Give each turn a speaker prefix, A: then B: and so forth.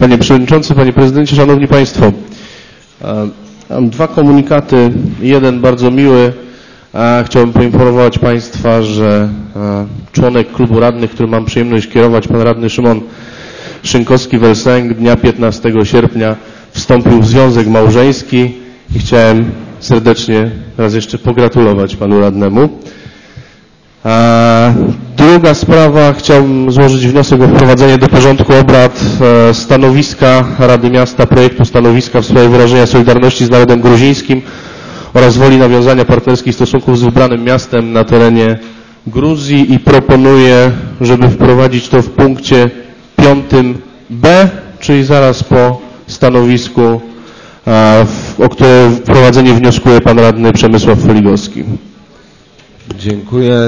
A: Panie Przewodniczący, Panie Prezydencie, Szanowni Państwo. Mam dwa komunikaty. Jeden bardzo miły. Chciałbym poinformować Państwa, że członek klubu radnych, który mam przyjemność kierować, pan radny Szymon Szynkowski-Welsenk, dnia 15 sierpnia wstąpił w związek małżeński i chciałem serdecznie raz jeszcze pogratulować panu radnemu. Druga sprawa, chciałbym złożyć wniosek o wprowadzenie do porządku obrad stanowiska Rady Miasta, projektu stanowiska w sprawie wyrażenia solidarności z narodem gruzińskim oraz woli nawiązania partnerskich stosunków z wybranym miastem na terenie Gruzji i proponuję, żeby wprowadzić to w punkcie 5b, czyli zaraz po stanowisku, o które wprowadzenie wnioskuje pan radny Przemysław Feligowski.
B: Dziękuję.